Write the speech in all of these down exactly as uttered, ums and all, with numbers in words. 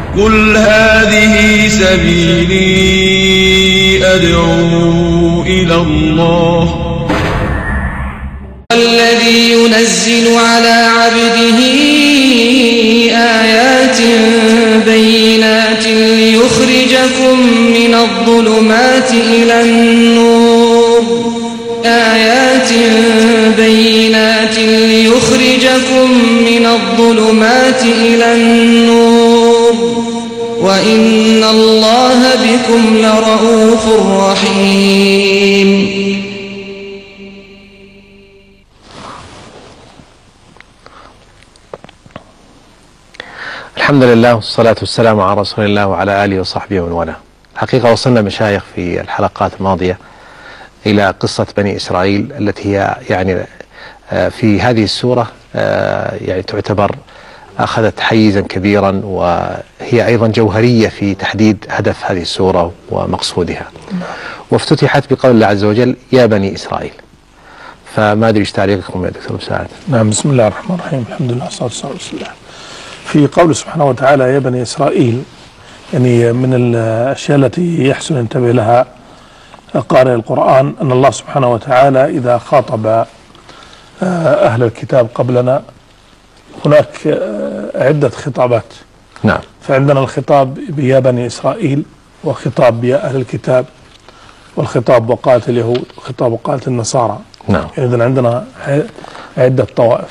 قل هذه سبيلي أدعو إلى الله الذي ينزل على عبده آيات بينات ليخرجكم من الظلمات إلى النور آيات بينات ليخرجكم من الظلمات إلى النور وإن الله بكم لرؤوف رحيم. الحمد لله والصلاة والسلام على رسول الله وعلى آله وصحبه ومن والاه. حقيقة وصلنا مشايخ في الحلقات الماضية إلى قصة بني إسرائيل التي هي يعني في هذه السورة يعني تعتبر أخذت حيزا كبيرا، وهي أيضا جوهرية في تحديد هدف هذه السورة ومقصودها، وافتتحت بقول الله عز وجل يا بني إسرائيل. فما أدري ايش تعليقكم يا دكتور مساعد؟ نعم، بسم الله الرحمن الرحيم، الحمد لله والصلاة والسلام على رسول الله. في قول سبحانه وتعالى يا بني إسرائيل، يعني من الأشياء التي يحسن ينتبه لها قارئ القرآن أن الله سبحانه وتعالى إذا خاطب أهل الكتاب قبلنا هناك عدة خطابات. نعم. فعندنا الخطاب بيا بني إسرائيل، وخطاب بيا أهل الكتاب، والخطاب وقالت اليهود، وخطاب وقالت النصارى. نعم. إذن عندنا عدة طوائف.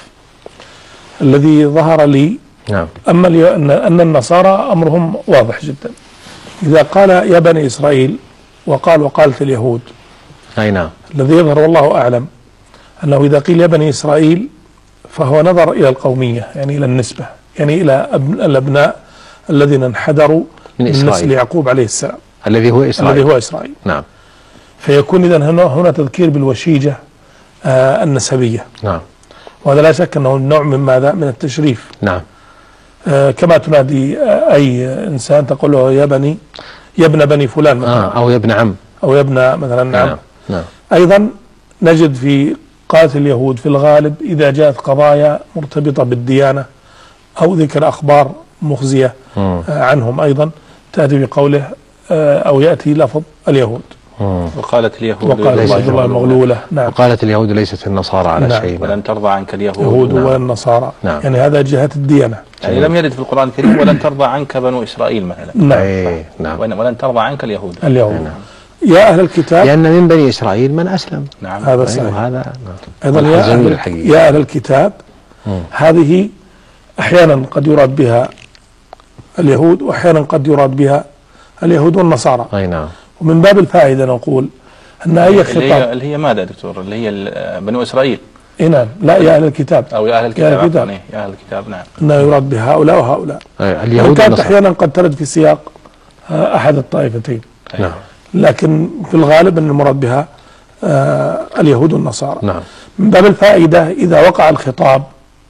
الذي ظهر لي نعم. أما أن أن النصارى أمرهم واضح جدا. إذا قال يا بني إسرائيل وقال وقالت اليهود، أي نعم، الذي يظهر والله أعلم أنه إذا قيل يا بني إسرائيل فهو نظر إلى القومية، يعني إلى النسبة، يعني إلى الأبناء الذين انحدروا من نسل يعقوب عليه السلام الذي هو إسرائيل. الذي هو إسرائيل. نعم. فيكون إذن هنا, هنا تذكير بالوشيجة آه النسبية. نعم. وهذا لا شك أنه نوع من ماذا؟ من التشريف. نعم. آه كما تنادي آه أي إنسان تقول له يا بني، يا ابن بني فلان مثلا. آه أو يا ابن عم، أو يا ابن مثلا. نعم. نعم. نعم. أيضا نجد في قالت اليهود في الغالب إذا جاءت قضايا مرتبطة بالديانة أو ذكر أخبار مخزية آه عنهم أيضا تأتي بقوله آه أو يأتي لفظ اليهود. مم. وقالت اليهود وقالت الله المغلولة. نعم. وقالت اليهود ليست النصارى على نعم. شيء. ولن ترضى عنك اليهود. اليهود ولا النصارى. نعم. يعني هذا جهة الديانة. يعني لم يرد في القرآن الكريم ولن ترضى عنك بنو إسرائيل مثلا. نعم. أي نعم. ولن ترضى عنك اليهود. اليهود. نعم. يا أهل الكتاب، لأن من بني إسرائيل من أسلم. نعم. هذا صحيح. هذا أيضا يا أهل, يا أهل الكتاب، مم. هذه أحيانا قد يراد بها اليهود، وأحيانا قد يراد بها اليهود والنصارى. أي نعم. ومن باب الفائدة نقول أن أي خطاب اللي هي, اللي هي ماذا دكتور؟ اللي هي بنو إسرائيل. إيه نعم. لا، يا أهل الكتاب أو يا أهل الكتاب. يا أهل الكتاب, يا أهل الكتاب. نعم. أنه يراد بهؤلاء وهؤلاء. اليهود كانت أحيانا قد ترد في سياق أحد الطائفتين. نعم. لكن في الغالب أن المراد بها آه اليهود والنصارى. نعم. من باب الفائدة إذا وقع الخطاب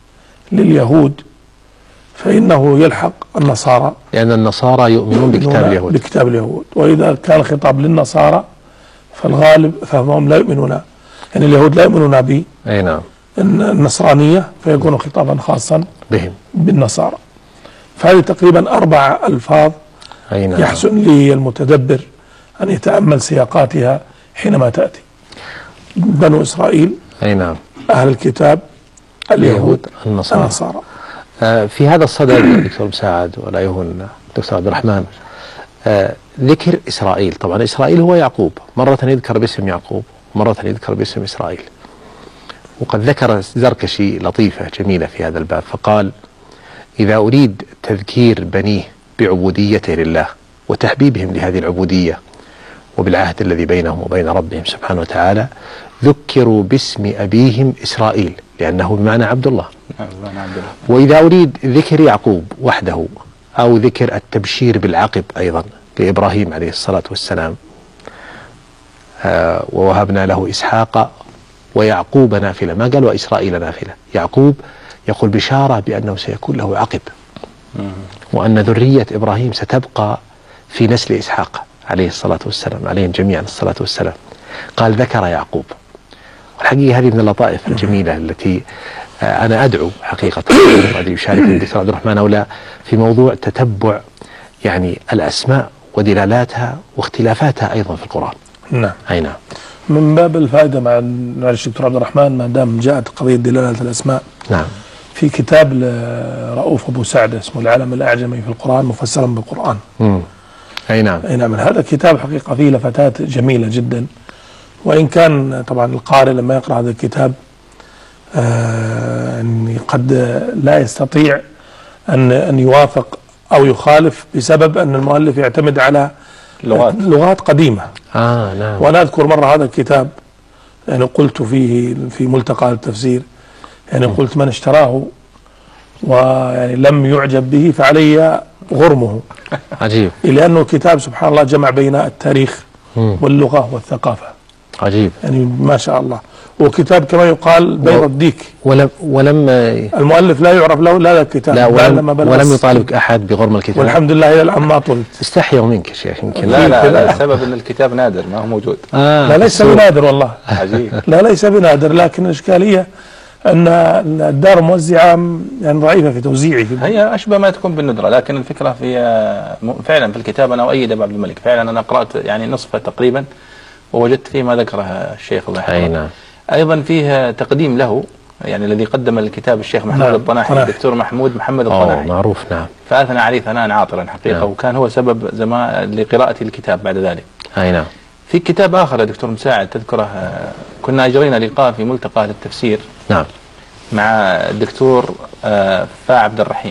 لليهود فإنه يلحق النصارى، لأن النصارى يؤمنون بكتاب اليهود. بكتاب اليهود. وإذا كان الخطاب للنصارى فالغالب فهم لا يؤمنون، يعني اليهود لا يؤمنون به. أي نعم. النصرانية فيكون خطابا خاصا بهم بالنصارى. فهذه تقريبا أربع ألفاظ. أي نعم. يحسن للمتدبر أن يتأمل سياقاتها حينما تأتي. بنو إسرائيل. أي نعم. أهل الكتاب، اليهود، النصارى. النصارى. آه في هذا الصدد دكتور مساعد ولا يهون دكتور عبد الرحمن، آه ذكر إسرائيل. طبعا إسرائيل هو يعقوب، مرة يذكر باسم يعقوب، مرة يذكر باسم إسرائيل. وقد ذكر زركشي لطيفة جميلة في هذا الباب، فقال إذا أريد تذكير بنيه بعبوديته لله وتحبيبهم لهذه العبودية وبالعهد الذي بينهم وبين ربهم سبحانه وتعالى، ذكروا باسم أبيهم إسرائيل لأنه بمعنى عبد الله. وإذا أريد ذكر يعقوب وحده أو ذكر التبشير بالعقب أيضا لإبراهيم عليه الصلاة والسلام، آه ووهبنا له إسحاق ويعقوب نافلة، ما قال وإسرائيل نافلة. يعقوب يقول بشارة بأنه سيكون له عقب، وأن ذرية إبراهيم ستبقى في نسل إسحاق عليه الصلاة والسلام، عليهم جميعا الصلاة والسلام. قال ذكر يعقوب. والحقيقة هذه من اللطائف الجميلة التي أنا أدعو حقيقة أن يشارك الدكتور عبد الرحمن أو لا في موضوع تتبع يعني الأسماء ودلالاتها واختلافاتها أيضا في القرآن. نعم. أي نعم. من باب الفائدة مع معلش دكتور عبد الرحمن، ما دام جاءت قضية دلالة الأسماء، نعم، في كتاب لرؤوف أبو سعد اسمه العلم الأعجمي في القرآن مفسرا بالقرآن. مم. أي نعم. أي نعم. هذا الكتاب حقيقة فيه لفتات جميلة جدا، وإن كان طبعا القارئ لما يقرأ هذا الكتاب آه يعني قد لا يستطيع أن أن يوافق أو يخالف بسبب أن المؤلف يعتمد على لغات لغات قديمة. آه نعم. وأنا أذكر مرة هذا الكتاب يعني قلت فيه في ملتقى التفسير، يعني قلت من اشتراه ويعني لم يعجب به فعلي غرمه. عجيب. لأنه كتاب سبحان الله جمع بين التاريخ مم. واللغة والثقافة. عجيب. يعني ما شاء الله. وكتاب كما يقال بيض الديك. ولم ولم المؤلف لا يعرف له لا الكتاب لا ولم, ولم يطالبك أحد بغرم الكتاب. والحمد لله إلى الآن ما طلت. استحيوا منك يا شيخ يمكن. لا لا, لا السبب أن الكتاب نادر ما هو موجود. آه لا ليس بنادر والله. عجيب. لا ليس بنادر، لكن الإشكالية أن الدار موزعة يعني ضعيفة في توزيعه. هي أشبه ما تكون بالندرة، لكن الفكرة في فعلا في الكتاب أنا أؤيد أبو عبد الملك، فعلا أنا قرأت يعني نصفه تقريبا ووجدت فيه ما ذكره الشيخ الله يحفظه. أي نعم. أيضا فيه تقديم له، يعني الذي قدم الكتاب الشيخ محمود نعم. الطناحي، الدكتور محمود محمد الطناحي، معروف. نعم. فأثنى عليه ثناء عاطرا حقيقة. نعم. وكان هو سبب زمان لقراءة الكتاب بعد ذلك. أي نعم. في كتاب آخر يا دكتور مساعد تذكره، كنا أجرينا لقاء في ملتقى التفسير. نعم. مع الدكتور فا عبد الرحيم.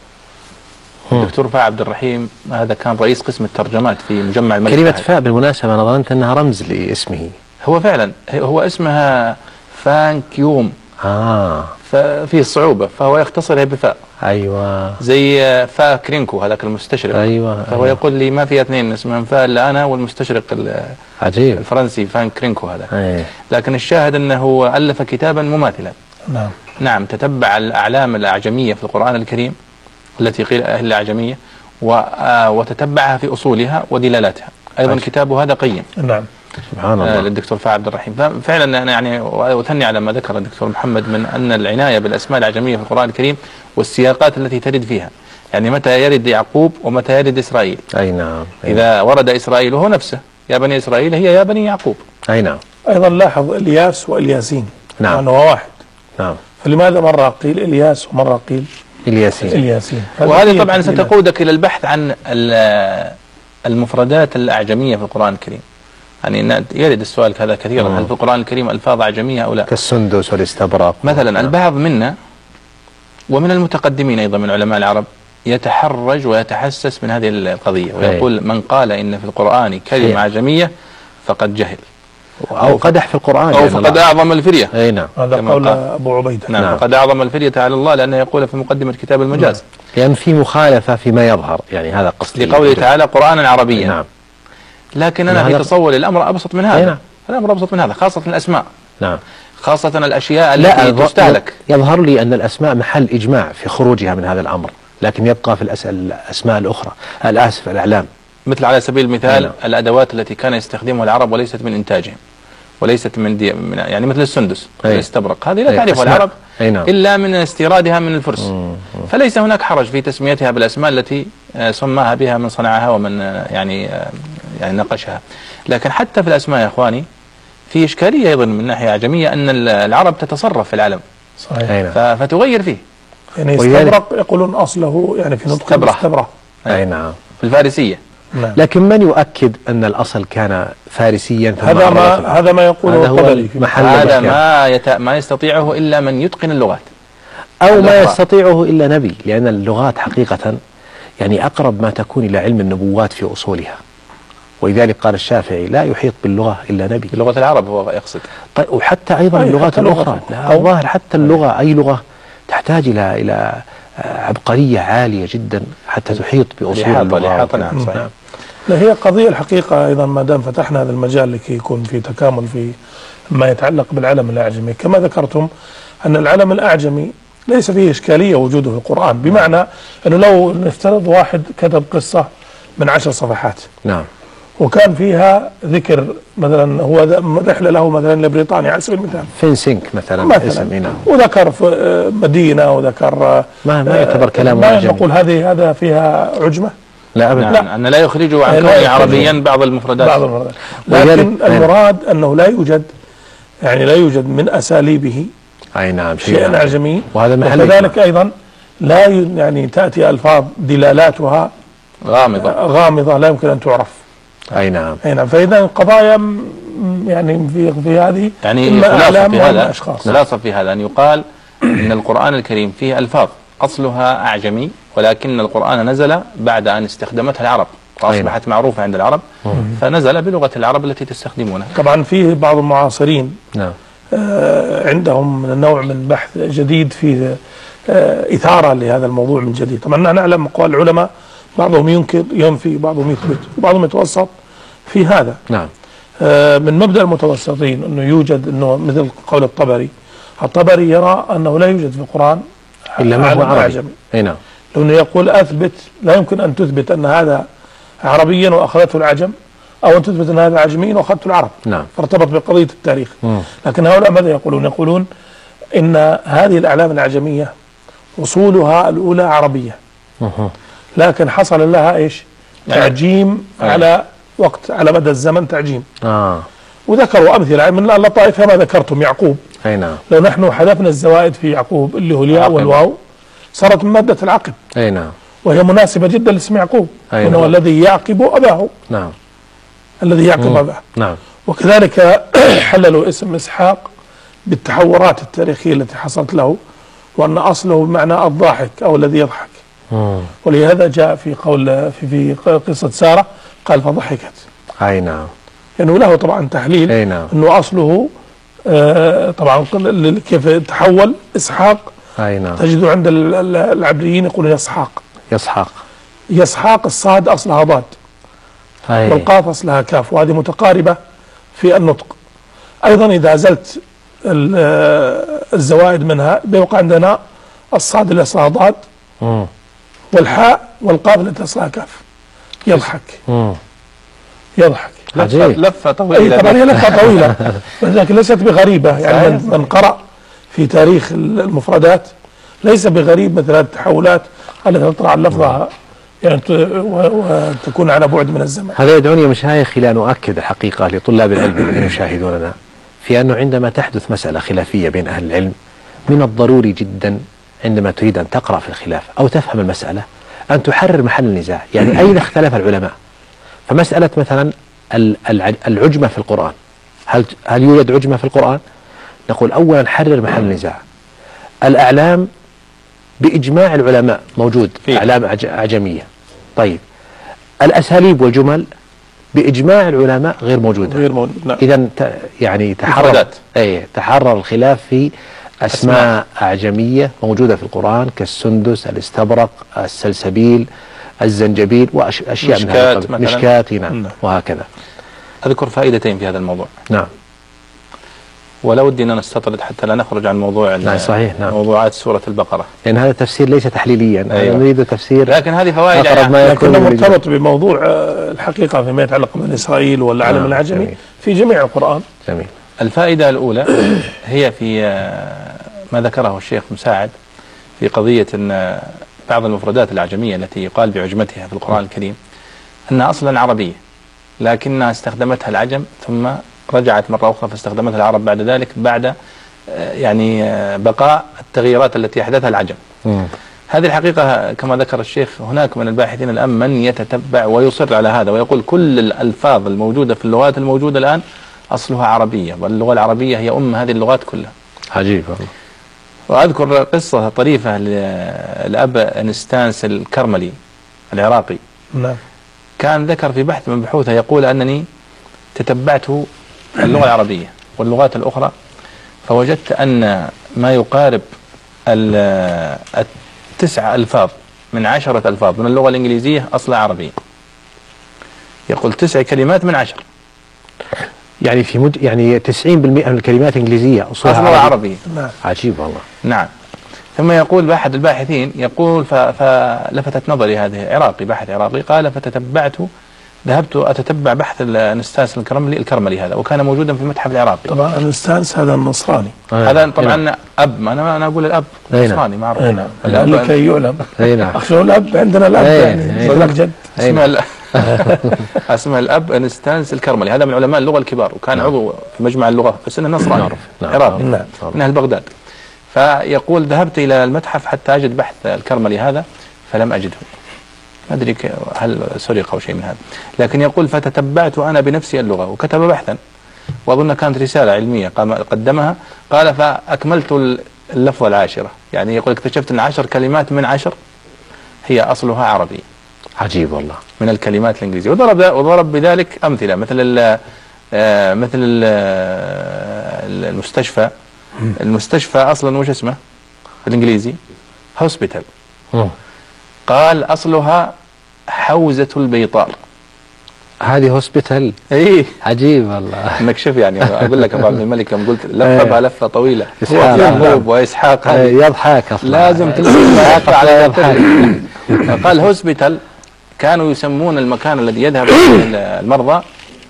الدكتور فا عبد الرحيم هذا كان رئيس قسم الترجمات في مجمع الملك. كلمة فاء بالمناسبة أنا ظننت أنها رمز لاسمه. هو فعلا هو اسمها فانكيوم. آه. ففيه صعوبة، فهو يختصرها بفاء. أيوة. زي فا كرينكو هذاك المستشرق. أيوة. فهو أيوة. يقول لي ما في اثنين اسمهم فاء إلا أنا والمستشرق عجيب الفرنسي فان كرينكو هذا. أيه. لكن الشاهد أنه ألف كتابا مماثلا. نعم. نعم. تتبع الأعلام الأعجمية في القرآن الكريم التي قيل أهل الأعجمية، وتتبعها في أصولها ودلالاتها. أيضا عجب. كتابه هذا قيم. نعم. سبحان الله. للدكتور فا عبد الرحيم. ففعلا أنا يعني أثني على ما ذكر الدكتور محمد من أن العناية بالأسماء الأعجمية في القرآن الكريم والسياقات التي ترد فيها، يعني متى يرد يعقوب ومتى يرد إسرائيل. أي نعم. أي إذا نعم. ورد إسرائيل هو نفسه يا بني إسرائيل هي يا بني يعقوب. أي نعم. أيضا لاحظ إلياس وإلياسين. نعم. أنه واحد. نعم. فلماذا مرة قيل إلياس ومرة قيل إلياسين؟ إلياسين. وهذه طبعا ستقودك إلى البحث عن المفردات الأعجمية في القرآن الكريم. يعني يرد السؤال هذا كثيرا، هل في القرآن الكريم ألفاظ أعجمية أو لا؟ كالسندس والاستبرق مثلا. نعم. البعض منا ومن المتقدمين أيضا من علماء العرب يتحرج ويتحسس من هذه القضية ويقول من قال إن في القرآن كلمة أعجمية فقد جهل أو قدح في القرآن أو فقد أعظم الفرية. أي نعم. هذا قول أبو عبيدة. نعم. نعم. فقد أعظم الفرية على الله، لأنه يقول في مقدمة كتاب المجاز. لأن يعني في مخالفة فيما يظهر، يعني هذا قصدي لقوله تعالى قرآنا عربيا. نعم. لكن أنا في تصور الأمر أبسط من هذا. نعم. الأمر أبسط من هذا، خاصة الأسماء. نعم. خاصة الأشياء التي تستهلك. يظهر لي أن الأسماء محل إجماع في خروجها من هذا الأمر، لكن يبقى في الأسماء الأخرى الآسف الأعلام. مثل على سبيل المثال نعم. الأدوات التي كان يستخدمها العرب وليست من إنتاجهم وليست من, دي من يعني مثل السندس والاستبرق، هذه لا تعرفها العرب نعم. إلا من استيرادها من الفرس. مم. فليس هناك حرج في تسميتها بالأسماء التي سماها بها من صنعها ومن يعني يعني نقشها. لكن حتى في الأسماء يا إخواني في إشكالية أيضا من ناحية أعجمية، أن العرب تتصرف في العلم. صحيح. فتغير فيه. يعني استبرق يقولون أصله يعني في نطق استبرق. أي نعم. في الفارسية. نعم. لكن من يؤكد أن الأصل كان فارسيا؟ هذا ما هذا ما يقوله الطبري. هذا ما يت... ما يستطيعه إلا من يتقن اللغات، أو ما يستطيعه إلا نبي، لأن اللغات حقيقة يعني أقرب ما تكون إلى علم النبوات في أصولها، ولذلك قال الشافعي لا يحيط باللغة إلا نبي. لغة العرب هو يقصد. طيب وحتى أيضا أي اللغات حتى الأخرى، الظاهر حتى اللغة أي لغة تحتاج إلى إلى عبقرية عالية جدا حتى تحيط بأصول اللغة. نعم صحيح. لا هي قضية الحقيقة أيضا ما دام فتحنا هذا المجال لكي يكون في تكامل في ما يتعلق بالعلم الأعجمي، كما ذكرتم أن العلم الأعجمي ليس فيه إشكالية وجوده في القرآن، بمعنى أنه لو نفترض واحد كتب قصة من عشر صفحات نعم وكان فيها ذكر مثلا هو رحلة له مثلا لبريطانيا على سبيل المثال، فينسينك مثلا, مثلاً اسم نعم، وذكر مدينة وذكر ما ما يعتبر كلام ما أعجمي. نقول هذه هذا فيها عجمة؟ لا أبدا. نعم. أن لا يخرجه عن لا كونه يخرجه. عربيا بعض المفردات. بعض المفردات. ولذلك- لكن المراد أنه لا يوجد يعني لا يوجد من أساليبه أي نعم شيء شيء نعم. أعجمي، وهذا محل وكذلك إجماع. أيضا لا ي- يعني تأتي ألفاظ دلالاتها غامضة. غامضة لا يمكن أن تعرف. أي نعم. أي نعم. فإذا القضايا م- يعني في في هذه يعني إما خلاصة أعلام في وإما هذا أشخاص. خلاصة في هذا أن يقال أن القرآن الكريم فيه ألفاظ أصلها أعجمي، ولكن القرآن نزل بعد أن استخدمتها العرب وأصبحت معروفة عند العرب، فنزل بلغة العرب التي تستخدمونها. طبعا فيه بعض المعاصرين نعم. آه، عندهم نوع من بحث جديد في آه، إثارة لهذا الموضوع من جديد. طبعا نحن نعلم أقوال العلماء، بعضهم ينكر ينفي، بعضهم يثبت، بعضهم يتوسط في هذا. نعم. آه، من مبدأ المتوسطين أنه يوجد أنه مثل قول الطبري، الطبري يرى أنه لا يوجد في القرآن إلا ما هو عالم عربي. أعجمي. أي نعم. لأنه يقول أثبت، لا يمكن أن تثبت أن هذا عربيا وأخذته العجم، أو أن تثبت أن هذا عجمي وأخذته العرب. نعم. فارتبط بقضية التاريخ. مم. لكن هؤلاء ماذا يقولون؟ يقولون إن هذه الأعلام الأعجمية أصولها الأولى عربية، مه. لكن حصل لها إيش؟ تعجيم على وقت، على مدى الزمن تعجيم. آه. وذكروا أمثلة من اللطائف ما ذكرتم. يعقوب، أي نعم. لو نحن حذفنا الزوائد في يعقوب اللي هو الياء عقب. والواو صارت من مادة العقب، أي نعم. وهي مناسبة جدا لاسم يعقوب، أي إنه نعم. الذي يعقب أباه، نعم. الذي يعقب مم. أباه. نعم. وكذلك حللوا اسم إسحاق بالتحورات التاريخية التي حصلت له، وأن أصله بمعنى الضاحك أو الذي يضحك. مم. ولهذا جاء في قول في في قصة سارة قال فضحكت، أي نعم. يعني له طبعا تحليل أي نعم. أنه أصله آه طبعا كيف تحول إسحاق. أي نعم. تجد عند ال- ال- العبريين يقولون يسحاق، يسحق. يسحاق الصاد أصلها ضاد أي. والقاف أصلها كاف، وهذه متقاربة في النطق. أيضا إذا أزلت ال- آه، الزوائد منها بيبقى عندنا الصاد اللي أصلها ضاد، مم. والحاء والقاف التي أصلها كاف. يضحك مم. يضحك. لفة, عجيب. لفة أي طويلة. طبعا هي لفة طويلة، لكن ليست بغريبة. يعني من, من قرأ في تاريخ المفردات ليس بغريب مثل هذه التحولات التي تطرح اللفظة يعني ت- و- وتكون على بعد من الزمن. هذا يدعوني يا مشايخ إلى أن أؤكد الحقيقة لطلاب العلم الذين يشاهدوننا في أنه عندما تحدث مسألة خلافية بين أهل العلم من الضروري جدا عندما تريد أن تقرأ في الخلاف أو تفهم المسألة أن تحرر محل النزاع، يعني أين اختلف العلماء. فمسألة مثلا ال- الع- العجمة في القرآن، هل هل يوجد عجمة في القرآن؟ نقول أولا حرر محل النزاع. الأعلام بإجماع العلماء موجود فيه. أعلام أعج- أعجمية. طيب الأساليب والجمل بإجماع العلماء غير موجودة. غير موجود. نعم. إذا ت- يعني تحرر مفردات. أي تحرر الخلاف في أسماء, أسماء أعجمية موجودة في القرآن كالسندس، الاستبرق، السلسبيل، الزنجبيل وأشياء من هذا مشكات القبيل. مثلاً. مشكات نعم نعم. وهكذا. أذكر فائدتين في هذا الموضوع، نعم. ولا ودي أن نستطرد حتى لا نخرج عن موضوع ال- نعم، صحيح، نعم. موضوعات سورة البقرة، لأن هذا التفسير ليس تحليليا. أيوة. أنا نريد تفسير لكن هذه فوائد أقرب يعني ما يكون لكنه للإجماع. مرتبط بموضوع آه، الحقيقة فيما يتعلق ببني إسرائيل والعالم نعم، العجمي جميل. في جميع القرآن. جميل. الفائدة الأولى هي في آه، ما ذكره الشيخ مساعد في قضية أن آه، بعض المفردات الأعجمية التي يقال بعجمتها في القرآن الكريم أنها أصلا عربية، لكنها استخدمتها العجم ثم رجعت مرة أخرى فاستخدمتها العرب بعد ذلك، بعد آه، يعني آه، بقاء التغييرات التي أحدثها العجم. مم. هذه الحقيقة كما ذكر الشيخ هناك من الباحثين الآن من يتتبع ويصر على هذا ويقول كل الألفاظ الموجودة في اللغات الموجودة الآن أصلها عربية، واللغة العربية هي أم هذه اللغات كلها. عجيب والله. وأذكر قصة طريفة للأب انستانس الكرملي العراقي، نعم. كان ذكر في بحث من بحوثه يقول أنني تتبعت اللغة العربية واللغات الأخرى فوجدت أن ما يقارب ال- التسع ألفاظ من عشرة ألفاظ من اللغة الإنجليزية أصلها عربية. يقول تسع كلمات من عشر يعني في مد... يعني تسعين بالمئة من الكلمات الإنجليزية أصلها أصلها عربي. عربية. نعم. عجيب والله. نعم. ثم يقول أحد الباحثين يقول ف- فلفتت نظري هذه، عراقي باحث عراقي، قال فتتبعت ذهبت أتتبع بحث الأنستانس الكرملي الكرملي هذا، وكان موجودا في المتحف العراقي. طبعا الأنستانس هذا النصراني. هذا طبعا أب، أنا أنا أقول الأب نصراني معروف. نعم. لكي يعلم. اي نعم. أخشوا الأب عندنا الأب يعني يقول لك جد. اسمه اسمه الأب أنستانس الكرملي، هذا من علماء اللغة الكبار، وكان نعم. عضو في مجمع اللغة، بس إنه نصراني عراقي نعم. من أهل بغداد. فيقول ذهبت إلى المتحف حتى أجد بحث الكرملي هذا فلم أجده، ما أدري هل سرق أو شيء من هذا، لكن يقول فتتبعت أنا بنفسي اللغة، وكتب بحثا وأظن كانت رسالة علمية قدمها، قال فأكملت اللفظة العاشرة، يعني يقول اكتشفت أن عشر كلمات من عشر هي أصلها عربي. عجيب والله. من الكلمات الإنجليزية، وضرب وضرب بذلك أمثلة، مثل ال مثل ال المستشفى المستشفى أصلا وش اسمه بالإنجليزي؟ هوسبيتال. قال أصلها حوزة البيطار. هذه هوسبيتال. ايه عجيب والله. نكشف يعني اقول لك ابو عبد الملك يوم قلت لفها لفه طويله، اسحاق يعقوب واسحاق يضحك اصلا لازم تلفظ على يضحك. قال هوسبيتال كانوا يسمون المكان الذي يذهب اليه المرضى،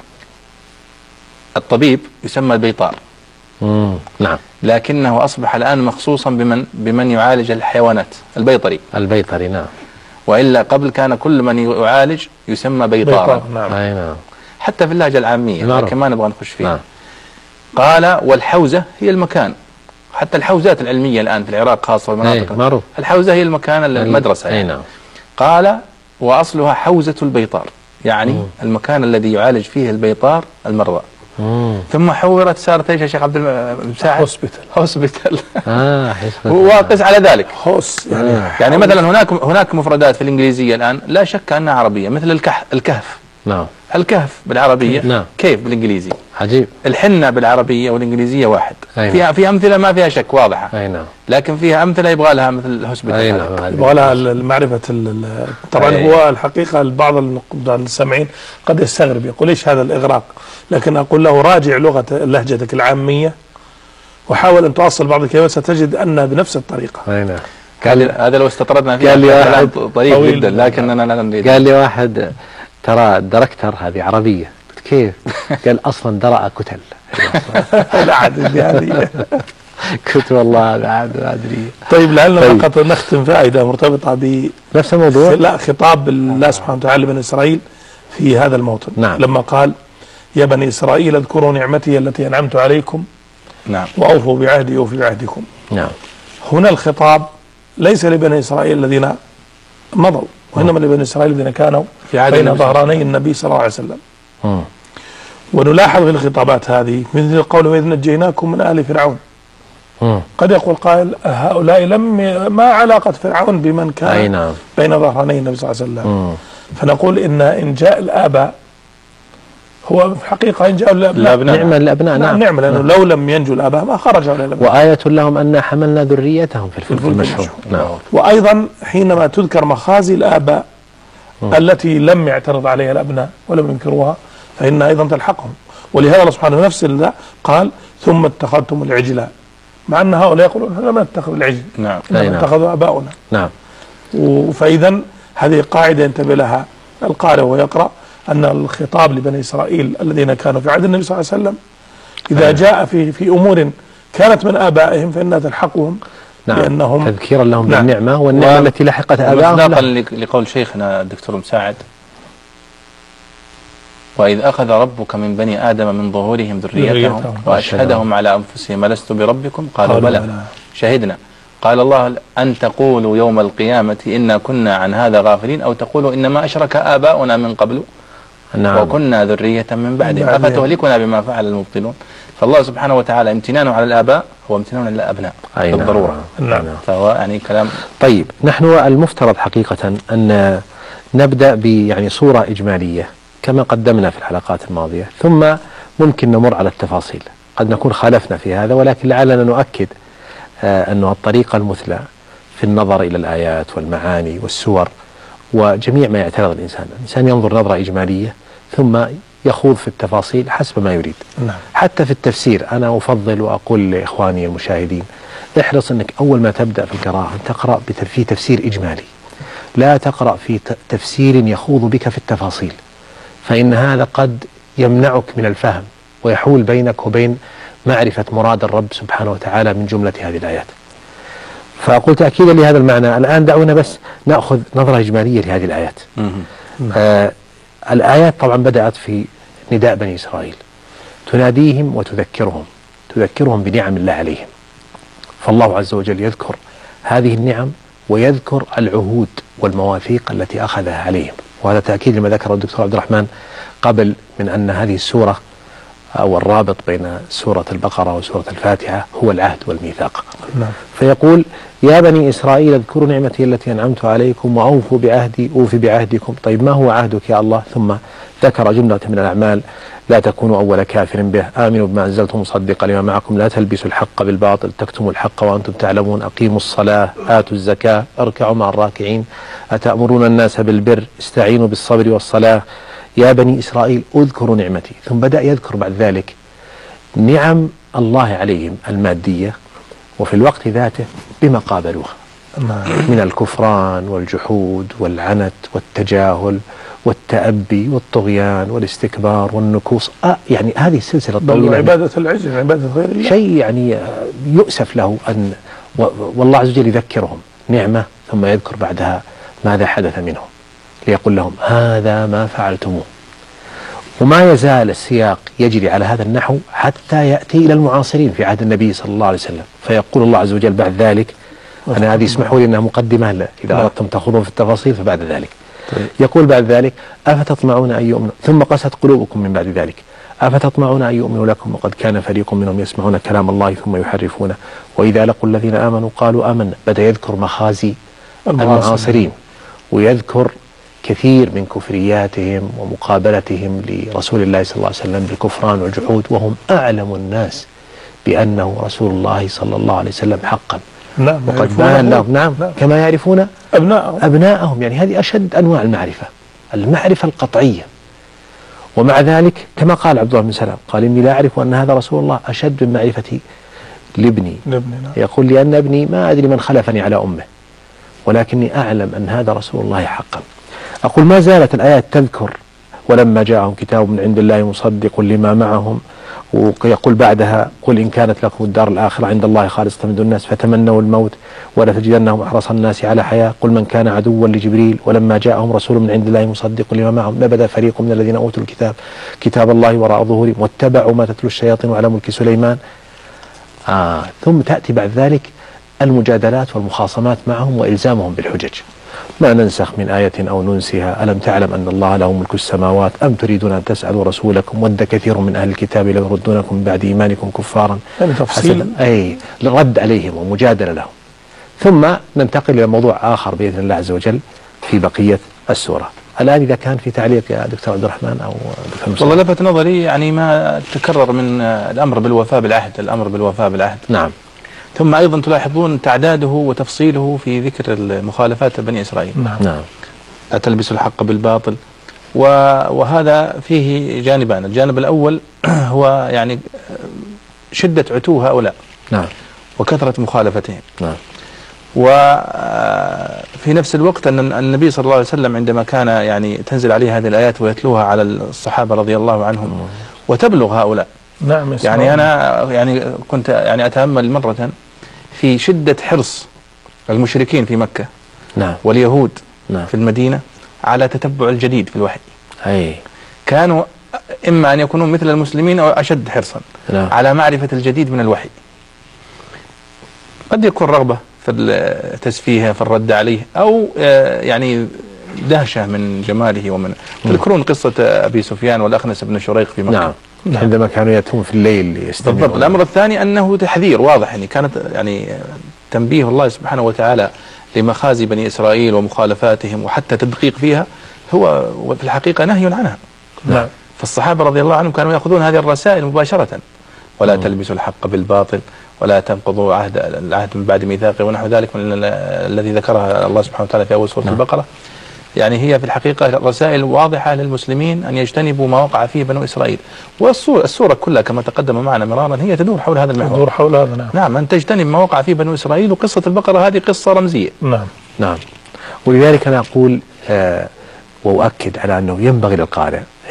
الطبيب يسمى البيطار. امم نعم. لكنه اصبح الان مخصوصا بمن بمن يعالج الحيوانات، البيطري. البيطري نعم. وإلا قبل كان كل من يعالج يسمى بيطارا. نعم. أي نعم. حتى في اللهجة العامية، لكن ما نبغى نخش فيها. نعم. قال والحوزة هي المكان، حتى الحوزات العلمية الآن في العراق خاصة والمناطق معروف. الحوزة هي المكان المدرسة يعني. نعم. قال وأصلها حوزة البيطار، يعني مم. المكان الذي يعالج فيه البيطار المرضى. مم. ثم حورت صارت ايش يا شيخ عبد المساعد؟ هوسبيتال. هوسبيتال. اه وقس على ذلك. هوس يعني آه. يعني مثلا هناك هناك مفردات في الانجليزيه الان لا شك انها عربيه، مثل الكهف الكهف. نعم. الكهف بالعربيه نعم. كيف بالانجليزي؟ عجيب. الحنه بالعربيه والانجليزيه واحد. أينا. فيها في امثله ما فيها شك واضحه. اي نعم. لكن فيها امثله يبغى لها مثل الهوسبيتال. اي نعم. يبغى لها المعرفه. طبعا أي. هو الحقيقه بعض السامعين قد يستغرب يقول ايش هذا الاغراق، لكن اقول له راجع لغه لهجتك العاميه وحاول ان توصل بعض الكلمات ستجد انها بنفس الطريقه. اي نعم. قال لي هذا لو استطردنا فيه قال لي واحد طريق جدا، لكن انا لا نريد. قال لي واحد ترى الدركتر هذه عربيه، قلت كيف؟ قال اصلا درأ كتل. لا عاد هذه. قلت والله لا عاد ما ادري. طيب لعلنا فقط نختم فائده مرتبطه ب نفس الموضوع. لا خطاب الله سبحانه وتعالى لبني اسرائيل في هذا الموطن. نعم. لما قال يا بني اسرائيل اذكروا نعمتي التي انعمت عليكم. نعم. واوفوا بعهدي اوفي بعهدكم. نعم. هنا الخطاب ليس لبني اسرائيل الذين مضوا، وانما لبني اسرائيل الذين كانوا بين ظهراني النبي صلى الله عليه وسلم. م. ونلاحظ في الخطابات هذه مثل القول واذ نجيناكم من ال فرعون. م. قد يقول قائل هؤلاء لم ما علاقه فرعون بمن كان نعم. بين ظهراني النبي صلى الله عليه وسلم. م. فنقول ان ان جاء الاباء هو في الحقيقه ان جاءوا الابناء نعمه الابناء. نعم نعمه لانه لو لم ينجوا الاباء ما خرجوا الى الابناء. وآية لهم أن حملنا ذريتهم في الفلك المشحون. نعم. وايضا حينما تذكر مخازي الاباء م. التي لم يعترض عليها الابناء ولم ينكروها فإنها أيضا تلحقهم، ولهذا الله سبحانه نفس الله قال ثم اتخذتم العجل، مع أن هؤلاء يقولون لم نتخذ العجل. نعم. لم اتخذوا آباؤنا. نعم. فإذا هذه قاعدة ينتبه لها القارئ ويقرأ أن الخطاب لبني إسرائيل الذين كانوا في عهد النبي صلى الله عليه وسلم إذا أيه. جاء في في أمور كانت من آبائهم فإنها تلحقهم. نعم. لأنهم تذكيرا لهم نعم. بالنعمة والنعمة و... التي لحقت آبائهم. مصداقا لقول شيخنا الدكتور مساعد وإذ أخذ ربك من بني آدم من ظهورهم ذريتهم وأشهدهم على أنفسهم ألست بربكم قالوا بلى شهدنا قال الله أن تقولوا يوم القيامة إنا كنا عن هذا غافلين أو تقولوا إنما أشرك آباؤنا من قبل نعم. وكنا ذرية من بعدهم أفتهلكنا بما فعل المبطلون. فالله سبحانه وتعالى امتنانه على الآباء هو امتنان على الأبناء بالضرورة. نعم. فهو يعني كلام طيب. نحن المفترض حقيقة أن نبدأ يعني صورة إجمالية كما قدمنا في الحلقات الماضية، ثم ممكن نمر على التفاصيل. قد نكون خالفنا في هذا، ولكن لعلنا نؤكد آه أن الطريقة المثلى في النظر إلى الآيات والمعاني والسور وجميع ما يعترض الإنسان. الإنسان ينظر نظرة إجمالية ثم يخوض في التفاصيل حسب ما يريد. نعم. حتى في التفسير أنا أفضل وأقول لإخواني المشاهدين احرص أنك أول ما تبدأ في القراءة تقرأ في تفسير إجمالي، لا تقرأ في تفسير يخوض بك في التفاصيل. فإن هذا قد يمنعك من الفهم ويحول بينك وبين معرفة مراد الرب سبحانه وتعالى من جملة هذه الآيات. فأقول تأكيدا لهذا المعنى. الآن دعونا بس نأخذ نظرة إجمالية لهذه الآيات. آه الآيات طبعا بدأت في نداء بني إسرائيل، تناديهم وتذكرهم تذكرهم بنعم الله عليهم. فالله عز وجل يذكر هذه النعم ويذكر العهود والمواثيق التي أخذها عليهم، وهذا تأكيد لما ذكر الدكتور عبد الرحمن قبل من أن هذه السورة أو الرابط بين سورة البقرة وسورة الفاتحة هو العهد والميثاق. نعم. فيقول يا بني إسرائيل اذكروا نعمتي التي أنعمت عليكم وأوفوا بعهدي أوفي بعهدكم. طيب ما هو عهدك يا الله؟ ثم ذكر جملة من الأعمال: لا تكونوا أول كافر به، آمنوا بما أنزلت مصدقا لما معكم، لا تلبسوا الحق بالباطل، تكتموا الحق وأنتم تعلمون، أقيموا الصلاة، آتوا الزكاة، اركعوا مع الراكعين، أتأمرون الناس بالبر، استعينوا بالصبر والصلاة. يا بني إسرائيل اذكروا نعمتي. ثم بدأ يذكر بعد ذلك نعم الله عليهم المادية، وفي الوقت ذاته بما قابلوها من الكفران والجحود والعنت والتجاهل والتأبي والطغيان والاستكبار والنكوص. آه يعني هذه السلسلة الطويلة، بل عبادة العجل، عبادة غير الله، شيء يعني يؤسف له أن والله عز وجل يذكرهم نعمة ثم يذكر بعدها ماذا حدث منهم ليقول لهم هذا ما فعلتموه. وما يزال السياق يجري على هذا النحو حتى يأتي إلى المعاصرين في عهد النبي صلى الله عليه وسلم، فيقول الله عز وجل بعد ذلك، أنا هذه اسمحوا لي أنها مقدمة إذا أردتم تأخذون في التفاصيل فبعد ذلك. طيب. يقول بعد ذلك أفتطمعون أن يؤمنوا، ثم قست قلوبكم من بعد ذلك، أفتطمعون أن يؤمنوا لكم وقد كان فريق منهم يسمعون كلام الله ثم يحرفونه، وإذا لقوا الذين آمنوا قالوا آمنا. بدأ يذكر مخازي المعاصرين ويذكر كثير من كفرياتهم ومقابلتهم لرسول الله صلى الله عليه وسلم بالكفران والجحود، وهم أعلم الناس بأنه رسول الله صلى الله عليه وسلم حقا. نعم. وقد بان لهم نعم, نعم كما يعرفون أبناءهم أبناءهم يعني هذه أشد أنواع المعرفة، المعرفة القطعية. ومع ذلك كما قال عبد الله بن سلام قال إني لا أعرف أن هذا رسول الله أشد من معرفتي لابني. نعم. يقول لأن ابني ما أدري من خلفني على أمه، ولكني أعلم أن هذا رسول الله حقا. أقول ما زالت الآيات تذكر ولما جاءهم كتاب من عند الله مصدق لما معهم، ويقول بعدها قل إن كانت لكم الدار الآخرة عند الله خالصة من دون الناس فتمنوا الموت ولتجدنهم أحرص الناس على حياة، قل من كان عدوا لجبريل ولما جاءهم رسول من عند الله مصدق لما معهم نبذ فريق من الذين أوتوا الكتاب كتاب الله وراء ظهورهم واتبعوا ما تتلو الشياطين على ملك سليمان. آه ثم تأتي بعد ذلك المجادلات والمخاصمات معهم وإلزامهم بالحجج. ما ننسخ من آية أو ننسها ألم تعلم أن الله له ملك السماوات أم تريدون أن تسألوا رسولكم ود كثير من أهل الكتاب لو يردونكم من بعد إيمانكم كفارا. يعني تفصيل أي رد عليهم ومجادلة لهم. ثم ننتقل إلى موضوع آخر بإذن الله عز وجل في بقية السورة. الآن إذا كان في تعليق يا دكتور عبد الرحمن أو دكتور والله لفت نظري يعني ما تكرر من الأمر بالوفاء بالعهد، الأمر بالوفاء بالعهد. نعم. ثم أيضا تلاحظون تعداده وتفصيله في ذكر المخالفات بني إسرائيل. نعم. نعم. لا تلبسوا الحق بالباطل، وهذا فيه جانبان. الجانب الأول هو يعني شدة عتو هؤلاء. نعم. وكثرة مخالفتهم. نعم. وفي نفس الوقت أن النبي صلى الله عليه وسلم عندما كان يعني تنزل عليه هذه الآيات ويتلوها على الصحابة رضي الله عنهم وتبلغ هؤلاء. نعم. يعني أنا يعني كنت يعني أتأمل مرة في شدة حرص المشركين في مكة. نعم. واليهود. نعم. في المدينة على تتبع الجديد في الوحي. أي. كانوا إما أن يكونوا مثل المسلمين أو أشد حرصا. نعم. على معرفة الجديد من الوحي. قد يكون رغبة في التسفيه في الرد عليه، أو يعني دهشة من جماله ومن تذكرون قصة أبي سفيان والأخنس بن شريق في مكة. نعم. عندما كانوا يأتون في الليل يستمعون. بالضبط. الأمر الثاني أنه تحذير واضح، يعني كانت يعني تنبيه الله سبحانه وتعالى لمخازي بني إسرائيل ومخالفاتهم وحتى تدقيق فيها، هو في الحقيقة نهي عنها. نعم. فالصحابة رضي الله عنهم كانوا يأخذون هذه الرسائل مباشرة. ولا مم. تلبسوا الحق بالباطل ولا تنقضوا عهد العهد من بعد ميثاقه ونحو ذلك من الذي ذكرها الله سبحانه وتعالى في أول سورة نعم. البقرة. يعني هي في الحقيقة رسائل واضحة للمسلمين أن يجتنبوا ما وقع فيه بنو إسرائيل. والسورة السورة كلها كما تقدم معنا مرارا هي تدور حول هذا المحور. تدور حول هذا. نعم. نعم. أن تجتنب ما وقع فيه بنو إسرائيل، وقصة البقرة هذه قصة رمزية. نعم. نعم. ولذلك أنا أقول آه وأؤكد على أنه ينبغي للقارئ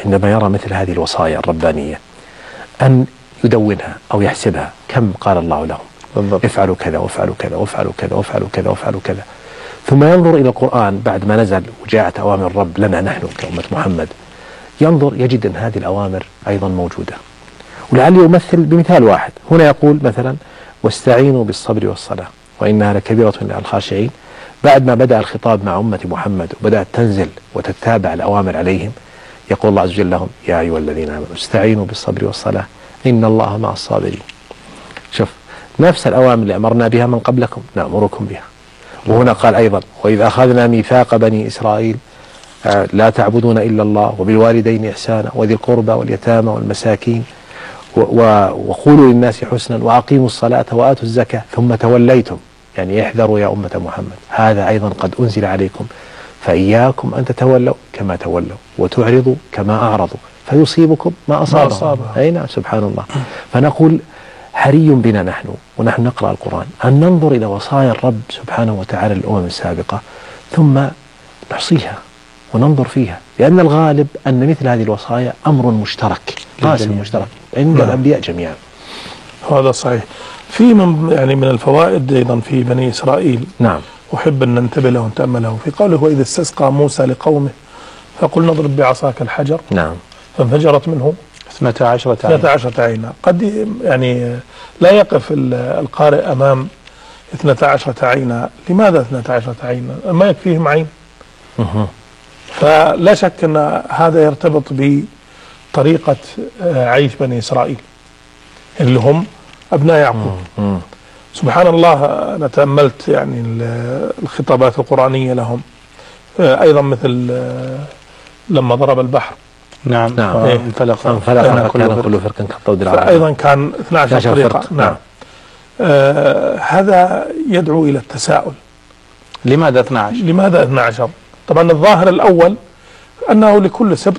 عندما يرى مثل هذه الوصايا الربانية أن يدونها أو يحسبها كم قال الله لهم بالضبط. افعلوا كذا وافعلوا كذا وافعلوا كذا وافعلوا كذا وافعلوا كذا، ثم ينظر إلى القرآن بعد ما نزل وجاءت أوامر الرب لنا نحن كأمة محمد، ينظر يجد أن هذه الأوامر أيضا موجودة. ولعلي أمثل بمثال واحد. هنا يقول مثلا واستعينوا بالصبر والصلاة وإنها لكبيرة على الخاشعين، بعد ما بدأ الخطاب مع أمة محمد وبدأت تنزل وتتابع الأوامر عليهم، يقول الله عز وجل لهم يا أيها الذين آمنوا استعينوا بالصبر والصلاة إن الله مع الصابرين. شوف نفس الأوامر اللي أمرنا بها من قبلكم نأمركم بها. وهنا قال أيضا وإذا أخذنا ميثاق بني إسرائيل آه لا تعبدون إلا الله وبالوالدين إحسانا وذي القربى واليتامى والمساكين وقولوا للناس حسنا وأقيموا الصلاة وآتوا الزكاة ثم توليتم، يعني احذروا يا أمة محمد هذا أيضا قد أنزل عليكم فإياكم أن تتولوا كما تولوا وتعرضوا كما أعرضوا فيصيبكم ما أصابهم. أي نعم سبحان الله. فنقول حري بنا نحن ونحن نقرأ القرآن أن ننظر إلى وصايا الرب سبحانه وتعالى للأمم السابقة ثم نحصيها وننظر فيها، لأن الغالب أن مثل هذه الوصايا أمر مشترك قاسم مشترك عند نعم. الأنبياء جميعا. هذا صحيح. في من يعني من الفوائد أيضا في بني إسرائيل نعم أحب أن ننتبه له ونتأمله في قوله وإذا استسقى موسى لقومه فقل نضرب بعصاك الحجر نعم فانفجرت منه اثنتا عشرة عينا. اثنتا عشرة عينا. قد يعني لا يقف القارئ أمام اثنتا عشرة عينا. لماذا اثنتا عشرة عينا؟ ما يكفيهم عين. فلا شك أن هذا يرتبط بطريقة عيش بني إسرائيل اللي هم أبناء يعقوب. سبحان الله أنا تأملت يعني الخطابات القرآنية لهم أيضا مثل لما ضرب البحر نعم نعم انفلق انفلق فكان كل فرق كالطود العظيم، فأيضا كان اثنا عشر فرقة. نعم آه هذا يدعو إلى التساؤل. لماذا اثنا عشر؟ لماذا اثنا عشر؟ طبعا الظاهر الأول أنه لكل سبط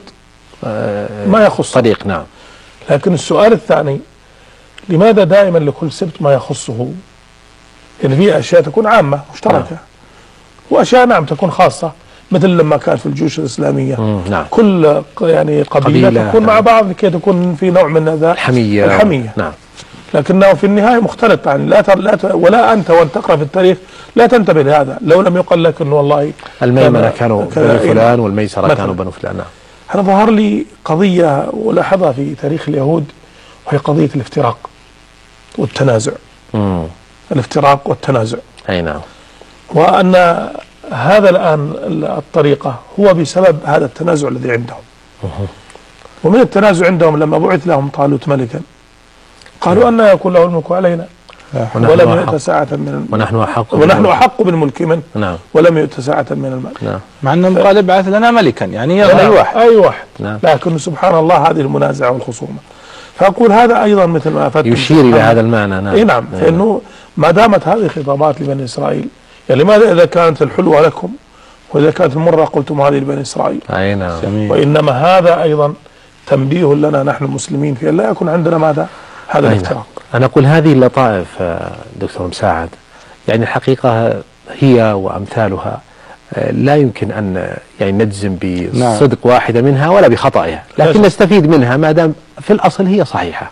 ما يخص طريق. نعم. لكن السؤال الثاني لماذا دائما لكل سبط ما يخصه؟ يعني في أشياء تكون عامة مشتركة نعم. وأشياء نعم تكون خاصة، مثل لما كان في الجيوش الإسلامية نعم. كل يعني قبيلة, قبيلة تكون نعم. مع بعض لكي تكون في نوع من هذا الحمية, الحمية. نعم. لكنه في النهاية مختلط يعني لا, لا ولا أنت وأنت تقرأ في التاريخ لا تنتبه لهذا لو لم يقل لك أنه والله الميمنة كانوا بنو فلان والميسرة كانوا بنو فلان. نعم. هذا ظهر لي قضية ولاحظها في تاريخ اليهود وهي قضية الافتراق والتنازع. مم. الافتراق والتنازع. أي نعم. وأن هذا الآن الطريقة هو بسبب هذا التنازع الذي عندهم. مم. ومن التنازع عندهم لما بعث لهم طالوت ملكا قالوا أن يكون له الملك علينا ولم يؤت ساعة من الملك ونحن أحق ونحن أحق بالملك منه. نعم. ولم يؤت ساعة من الملك. نعم. مع أنهم قال ابعث لنا ملكا يعني أي واحد أي واحد. نعم. لكن سبحان الله هذه المنازعة والخصومة. فأقول هذا أيضا مثل ما أفدت يشير إلى هذا المعنى. نعم. أي نعم. فإنه ما دامت هذه خطابات لبني إسرائيل يعني لماذا إذا كانت الحلوة لكم وإذا كانت المرة قلتم هذه لبني إسرائيل. أي نعم. وإنما هذا أيضا تنبيه لنا نحن المسلمين في أن لا يكون عندنا ماذا هذا الافتراق. أنا أقول هذه اللطائف دكتور مساعد يعني الحقيقة هي وأمثالها لا يمكن أن يعني نجزم بصدق نعم. واحدة منها ولا بخطأها، لكن نستفيد منها ما دام في الأصل هي صحيحة.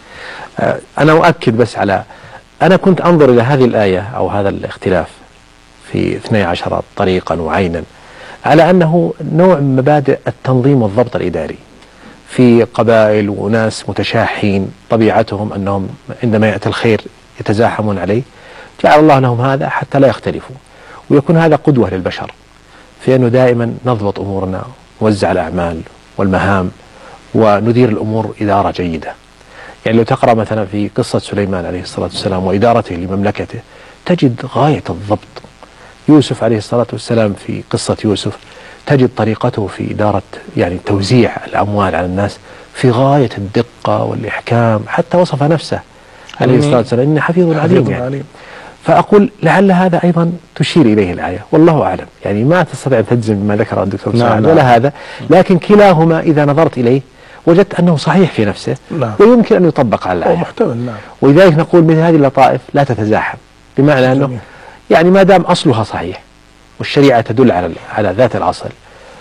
أنا أؤكد بس على أنا كنت أنظر إلى هذه الآية أو هذا الاختلاف في اثني عشر طريقا وعينا على أنه نوع من مبادئ التنظيم والضبط الإداري في قبائل وناس متشاحين طبيعتهم أنهم عندما يأتي الخير يتزاحمون عليه، جعل الله لهم هذا حتى لا يختلفوا ويكون هذا قدوة للبشر في أنه دائما نضبط أمورنا نوزع الأعمال والمهام وندير الأمور إدارة جيدة. يعني لو تقرأ مثلا في قصة سليمان عليه الصلاة والسلام وإدارته لمملكته تجد غاية الضبط. يوسف عليه الصلاة والسلام في قصة يوسف تجد طريقته في إدارة يعني توزيع الأموال على الناس في غاية الدقة والإحكام، حتى وصف نفسه عليه الصلاة والسلام إني حفيظ عليم. يعني فأقول لعل هذا أيضا تشير إليه الآية والله أعلم، يعني ما تستطيع أن تجزم بما ذكر الدكتور مساعد نعم ولا نعم. هذا لكن كلاهما إذا نظرت إليه وجدت أنه صحيح في نفسه نعم. ويمكن أن يطبق على الآية محتمل نعم. ولذلك نقول مثل هذه اللطائف لا تتزاحم، بمعنى أنه يعني ما دام أصلها صحيح والشريعة تدل على على ذات الأصل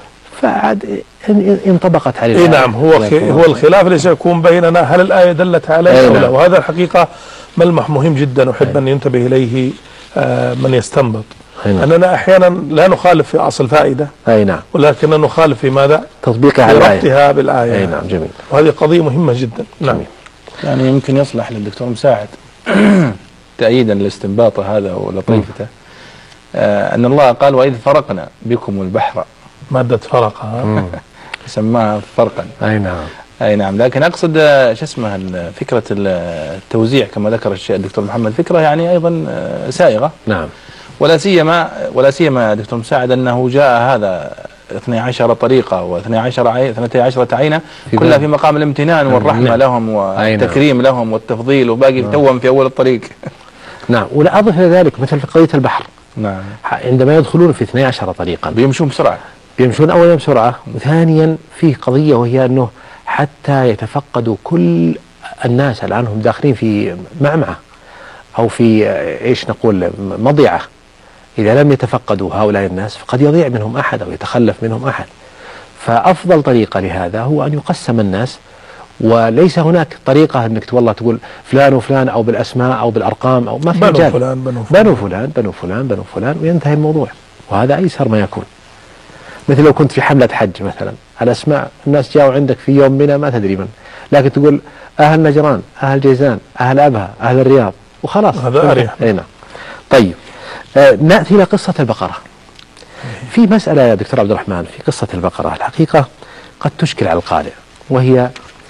فعاد انطبقت عليه. اي نعم، هو هو الخلاف ليس يكون بيننا هل الآية دلت عليه أو لا، وهذا الحقيقة ملمح مهم جدا أحب أن ينتبه إليه آه من يستنبط. أننا أحيانا لا نخالف في أصل فائدة، أي نعم، ولكن نخالف في ماذا؟ تطبيقها على الآية، ربطها بالآية. أي نعم، جميل. وهذه قضية مهمة جدا. نعم. يعني يمكن يصلح للدكتور مساعد تأييدا لاستنباطه هذا ولطيفته، آه أن الله قال وإذ فرقنا بكم البحر، مادة فرقها سماها فرقا. أي نعم، أي نعم. لكن أقصد شو اسمها فكرة التوزيع كما ذكر الدكتور محمد، فكرة يعني أيضا سائغة. نعم. ولا سيما ولا سيما دكتور مساعد أنه جاء هذا اثني عشر طريقة واثني عشر عين اثنتي عشرة عينة كلها في مقام الامتنان والرحمة نعم. لهم والتكريم نعم. لهم والتفضيل، وباقي نعم. توهم في أول الطريق. نعم. ولا أضف إلى ذلك مثل في قضية البحر، نعم، عندما يدخلون في اثني عشر طريقا بيمشون بسرعة، بيمشون أولا بسرعة، وثانيا فيه قضية وهي أنه حتى يتفقدوا كل الناس الآن هم داخلين في معمعة أو في إيش نقول مضيعة، إذا لم يتفقدوا هؤلاء الناس فقد يضيع منهم أحد أو يتخلف منهم أحد. فأفضل طريقة لهذا هو أن يقسم الناس، وليس هناك طريقة أنك والله تقول فلان وفلان أو بالأسماء أو بالأرقام أو ما في بنو مجال. فلان بنو فلان بنو فلان بنو فلان بنو فلان وينتهي الموضوع، وهذا أيسر ما يكون. مثل لو كنت في حملة حج مثلا، الأسماء الناس جاءوا عندك في يوم منى ما تدري من، لكن تقول أهل نجران، أهل جيزان، أهل أبها، أهل الرياض، وخلاص هذا أريح. نعم. طيب آه نأتي إلى قصة البقرة. في مسألة يا دكتور عبد الرحمن في قصة البقرة الحقيقة قد تشكل على القارئ، وهي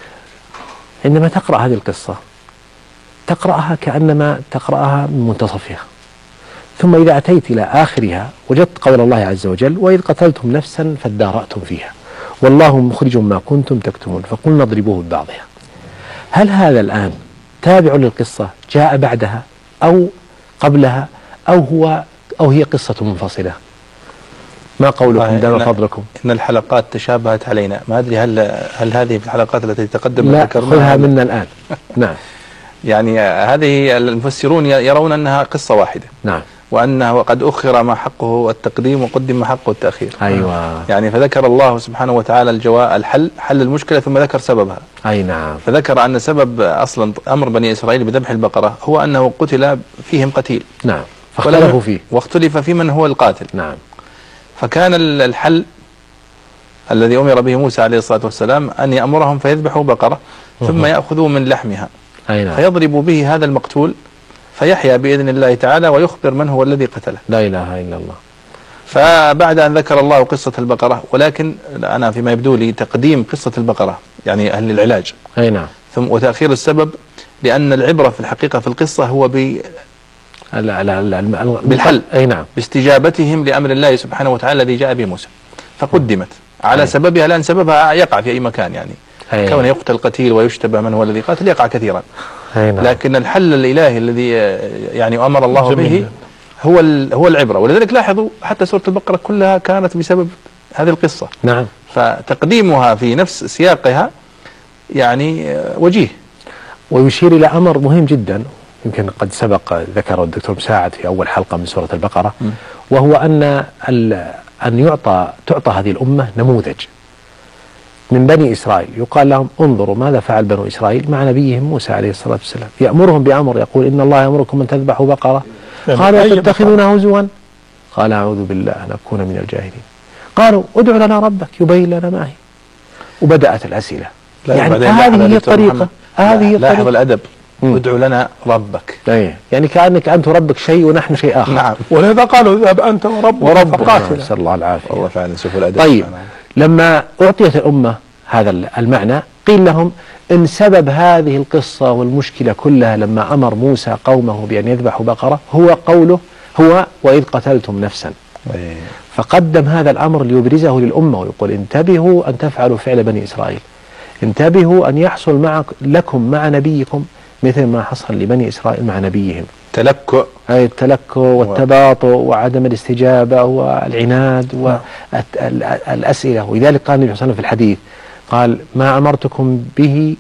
عندما تقرأ هذه القصة تقرأها كأنما تقرأها من منتصفها، ثم إذا أتيت إلى آخرها وجدت قول الله عز وجل وإذ قتلتم نفسا فادارأتم فيها والله مخرج ما كنتم تكتمون فقلنا اضربوه ببعضها. هل هذا الآن تابع للقصة جاء بعدها أو قبلها أو هو أو هي قصة منفصلة؟ ما قولكم دام فضلكم؟ إن الحلقات تشابهت علينا، ما أدري هل هل هذه في الحلقات التي تقدم لا خذها منا الآن. نعم. يعني هذه المفسرون يرون أنها قصة واحدة. نعم. وأنه قد أخر ما حقه التقديم وقدم ما حقه التأخير. أيوة. يعني فذكر الله سبحانه وتعالى الجواء الحل حل المشكلة ثم ذكر سببها. أي نعم. فذكر أن سبب أصلا أمر بني إسرائيل بذبح البقرة هو أنه قتل فيهم قتيل. نعم. فاختلفوا فيه. واختلف في من هو القاتل. نعم. فكان الحل الذي أمر به موسى عليه الصلاة والسلام أن يأمرهم فيذبحوا بقرة ثم يأخذوا من لحمها. أي نعم. فيضربوا به هذا المقتول فيحيا بإذن الله تعالى ويخبر من هو الذي قتله. لا إله إلا الله. فبعد أن ذكر الله قصة البقرة، ولكن أنا فيما يبدو لي تقديم قصة البقرة يعني أهل العلاج. أي نعم. ثم وتأخير السبب لأن العبرة في الحقيقة في القصة هو ب لا لا لا بالحل. أي نعم. باستجابتهم لأمر الله سبحانه وتعالى الذي جاء به موسى، فقدمت على أي. سببها، لأن سببها يقع في أي مكان، يعني أي. كون يقتل قتيل ويشتبه من هو الذي قاتل يقع كثيرا. نعم. لكن الحل الإلهي الذي يعني أمر الله جميل. به هو هو العبرة، ولذلك لاحظوا حتى سورة البقرة كلها كانت بسبب هذه القصة. نعم. فتقديمها في نفس سياقها يعني وجيه، ويشير إلى أمر مهم جدا يمكن قد سبق ذكره الدكتور مساعد في أول حلقة من سورة البقرة، م. وهو أن أن يعطى تعطى هذه الأمة نموذج من بني إسرائيل، يقال لهم انظروا ماذا فعل بنو إسرائيل مع نبيهم موسى عليه الصلاة والسلام، يأمرهم بأمر يقول إن الله يأمركم أن تذبحوا بقرة، قالوا تتخذونه هزوا، قال أعوذ بالله أن أكون من الجاهلين، قالوا ادع لنا ربك يبين لنا ما هي، وبدأت الأسئلة. يعني هذه هي الطريقة، هذه هي الطريقة. لاحظ الأدب، ادعو لنا ربك. أيه. يعني كأنك أنت ربك شيء ونحن شيء آخر. نعم. ولذا قالوا اذهب أنت وربك وربك. نسأل الله العافية. والله فعلا شوفوا الأدب. طيب لما أعطيت الأمة هذا المعنى قيل لهم إن سبب هذه القصة والمشكلة كلها لما أمر موسى قومه بأن يذبحوا بقرة هو قوله هو وإذ قتلتم نفسا. أيه. فقدم هذا الأمر ليبرزه للأمة ويقول انتبهوا أن تفعلوا فعل بني إسرائيل، انتبهوا أن يحصل معك لكم مع نبيكم مثل ما حصل لبني إسرائيل مع نبيهم، تلكؤ، أي التلكؤ والتباطؤ وعدم الاستجابة والعناد والأسئلة. ولذلك قال النبي صلى الله عليه وسلم في الحديث قال ما أمرتكم به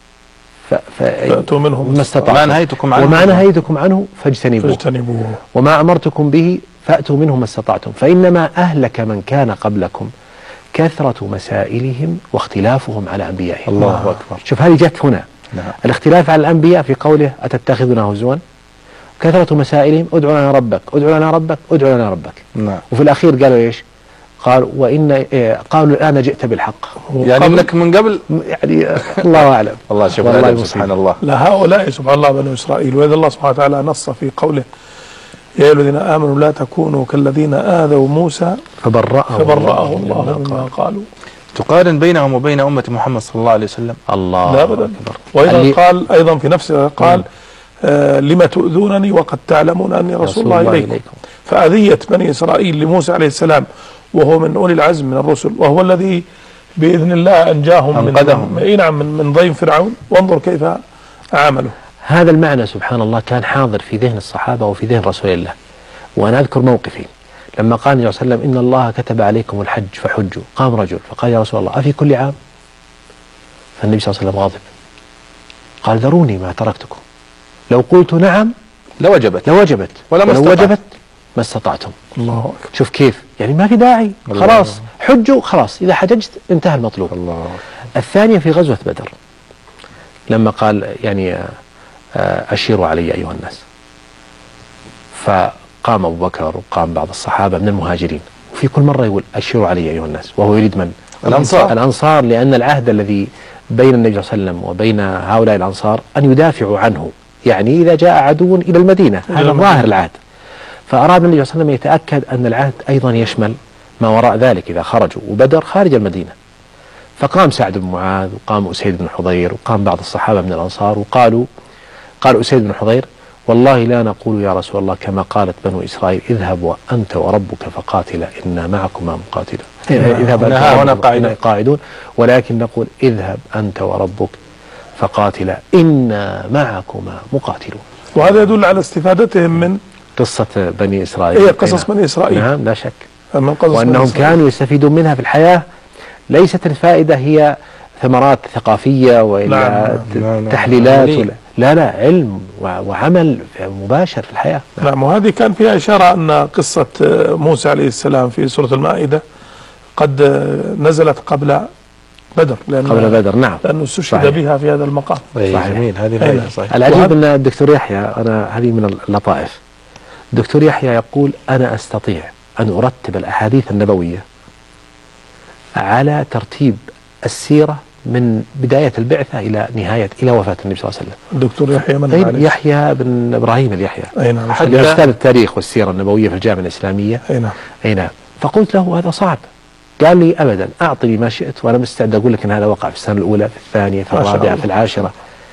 فأتوا منه ما استطعتم، ما نهيتكم عنه وما نهيتكم عنه فاجتنبوه، فاجتنبوه، وما أمرتكم به فأتوا منه ما استطعتم، فإنما أهلك من كان قبلكم كثرة مسائلهم واختلافهم على أنبيائهم. الله أكبر. شوف هذه جت هنا. نعم. الاختلاف على الأنبياء في قوله أتتخذنا هزوا، كثرة مسائلهم ادعو لنا ربك ادعو لنا ربك ادعو لنا ربك. نعم. وفي الأخير قالوا إيش؟ قالوا وإن إيه قالوا الآن جئت بالحق. يعني انك من قبل يعني الله أعلم. الله شوف والله الأدب سبحان الله. لهؤلاء سبحان الله بنو إسرائيل. وإذا الله سبحانه وتعالى نص في قوله يا أيها الذين آمنوا لا تكونوا كالذين آذوا موسى فبرأه, فبرأه الله مما قالوا. تقارن بينهم وبين أمة محمد صلى الله عليه وسلم. الله لا أبدا. وأيضا قال أيضا في نفسه قال آه لما تؤذونني وقد تعلمون أني رسول الله إليكم. إليكم. فأذية بني إسرائيل لموسى عليه السلام وهو من أولي العزم من الرسل، وهو الذي بإذن الله أنجاهم أنقذهم من نعم من, من ضيم فرعون، وانظر كيف عاملوا. هذا المعنى سبحان الله كان حاضر في ذهن الصحابة وفي ذهن رسول الله. وأنا أذكر موقفي لما قال النبي صلى الله عليه وسلم إن الله كتب عليكم الحج فحجوا، قام رجل فقال يا رسول الله أفي كل عام؟ فالنبي صلى الله عليه وسلم غاضب قال ذروني ما تركتكم، لو قلت نعم لوجبت لوجبت ولو ولو وجبت ما استطعتم. الله أكبر. شوف كيف يعني ما في داعي خلاص حجوا خلاص إذا حججت انتهى المطلوب. الله. الثانية في غزوة بدر لما قال يعني أشيروا علي أيها الناس، فقام أبو بكر وقام بعض الصحابة من المهاجرين، وفي كل مرة يقول أشيروا علي أيها الناس، وهو يريد من؟ الأنصار. الأنصار، لأن العهد الذي بين النبي صلى الله عليه وسلم وبين هؤلاء الأنصار أن يدافعوا عنه، يعني إذا جاء عدو إلى المدينة هذا ظاهر العهد. فأراد النبي صلى الله عليه وسلم يتأكد أن العهد أيضا يشمل ما وراء ذلك إذا خرجوا، وبدر خارج المدينة. فقام سعد بن معاذ وقام أسيد بن حضير وقام بعض الصحابة من الأنصار وقالوا قال أسيد بن حضير والله لا نقول يا رسول الله كما قالت بنو إسرائيل اذهب أنت وربك فقاتلا إنا معكما مقاتلون، اذهب أنت وربك قاعدون، ولكن نقول اذهب أنت وربك فقاتلا إنا معكما مقاتلون. وهذا يدل على استفادتهم من قصة بني إسرائيل. هي قصص بني إسرائيل. نعم لا شك. من قصص وأنهم كانوا يستفيدون منها في الحياة، ليست الفائدة هي ثمرات ثقافية وإلا نعم. تحليلات نعم. ولا لا لا علم وعمل مباشر في الحياة. نعم, نعم. وهذه كان فيها إشارة أن قصة موسى عليه السلام في سورة المائدة قد نزلت قبل بدر، لأن قبل بدر نعم، لأنه استشهد بها في هذا المقام. جميل. هذه صحيح. العجيب أن الدكتور يحيى، أنا هذه من اللطائف، الدكتور يحيى يقول أنا أستطيع أن أرتب الأحاديث النبوية على ترتيب السيرة من بداية البعثة إلى نهاية إلى وفاة النبي صلى الله عليه وسلم. الدكتور يحيى من طيب يحيى بن إبراهيم اليحيى، أي نعم، أستاذ التاريخ والسيرة النبوية في الجامعة الإسلامية. أي نعم. أي نعم. فقلت له هذا صعب، قال لي أبدا أعطني ما شئت وأنا مستعد أقول لك أن هذا وقع في السنة الأولى في الثانية في الرابعة في العاشرة.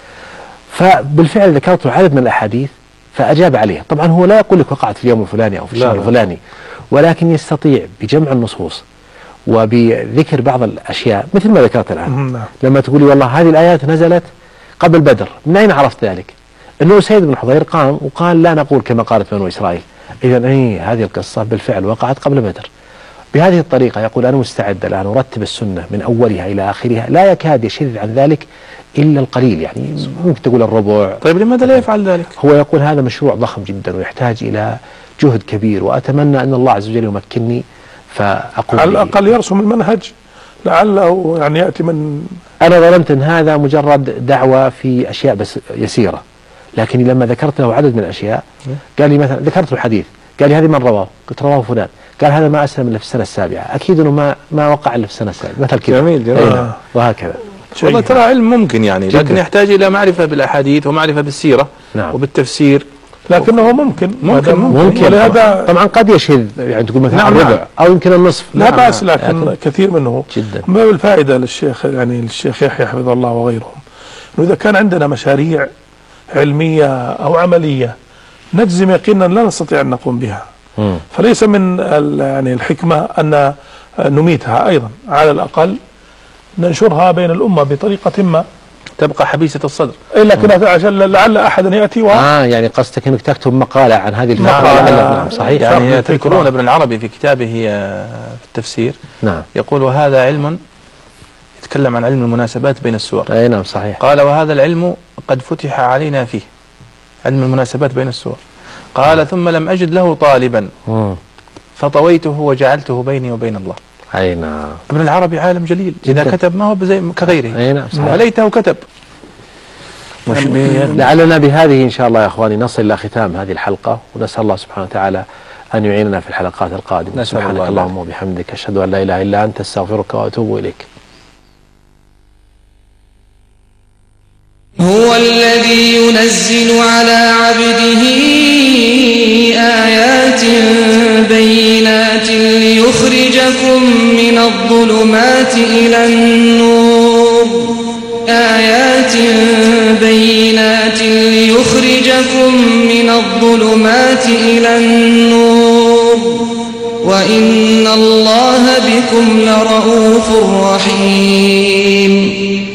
فبالفعل ذكرت له عدد من الأحاديث فأجاب عليه. طبعا هو لا يقول لك وقعت في اليوم الفلاني أو في الشهر الفلاني، ولكن يستطيع بجمع النصوص وبذكر بعض الأشياء مثل ما ذكرت الآن. لما تقولي والله هذه الآيات نزلت قبل بدر، من أين عرفت ذلك؟ أنه سيد بن حضير قام وقال لا نقول كما قالت بنو إسرائيل، إذا أي هذه القصة بالفعل وقعت قبل بدر. بهذه الطريقة يقول أنا مستعد الآن أرتب السنة من أولها إلى آخرها، لا يكاد يشذ عن ذلك إلا القليل، يعني ممكن تقول الربع. طيب لماذا لا يفعل ذلك؟ هو يقول هذا مشروع ضخم جدا ويحتاج إلى جهد كبير، وأتمنى أن الله عز وجل يمكنني فأقول على الأقل يرسم المنهج لعله يعني يأتي من. أنا ظننت أن هذا مجرد دعوة في أشياء بس يسيرة، لكن لما ذكرت له عدد من الأشياء قال لي مثلا ذكرت له حديث قال لي هذه من رواه؟ قلت رواه فلان، قال هذا ما أسلم إلا في السنة السابعة، أكيد أنه ما ما وقع إلا في السنة السابعة مثل كذا. جميل جميل. آه. وهكذا. والله ترى علم ممكن يعني جداً. لكن يحتاج إلى معرفة بالأحاديث ومعرفة بالسيرة نعم. وبالتفسير، لكنه ممكن ممكن ممكن, ممكن. ولهذا طبعا قد يشذ، يعني تقول مثلا نعم الربع نعم. أو يمكن النصف لا نعم بأس، نعم. لكن, لكن كثير منه جدا ما بالفائدة للشيخ يعني للشيخ يحيى حفظه الله وغيرهم، إنه إذا كان عندنا مشاريع علمية أو عملية نجزم يقينا لا نستطيع أن نقوم بها، م. فليس من يعني الحكمة أن نميتها، أيضا على الأقل ننشرها بين الأمة بطريقة ما تبقى حبيسة الصدر. إلا كنا عشان لعل أحدا يأتي و... آه يعني قصدك أنك تكتب مقالة عن هذه المقالة. نعم, نعم صحيح. يعني تذكرون ابن العربي في كتابه في التفسير نعم يقول وهذا علم، يتكلم عن علم المناسبات بين السور. أي نعم صحيح. قال وهذا العلم قد فتح علينا فيه، علم المناسبات بين السور. قال ثم لم أجد له طالبا مم. فطويته وجعلته بيني وبين الله. أي نعم. ابن العربي عالم جليل، جداً. إذا كتب ما هو زي كغيره. أي نعم صحيح. وليته كتب. مش لعلنا بهذه إن شاء الله يا أخواني نصل إلى ختام هذه الحلقة، ونسأل الله سبحانه وتعالى أن يعيننا في الحلقات القادمة. سبحانك اللهم وبحمدك أشهد أن لا إله إلا أنت أستغفرك وأتوب إليك. هو الذي ينزل على عبده آيات بينات ليخرجكم من الظلمات إلى النور آيات بينات ليخرجكم من الظلمات إلى النور وإن الله بكم لرؤوف رحيم.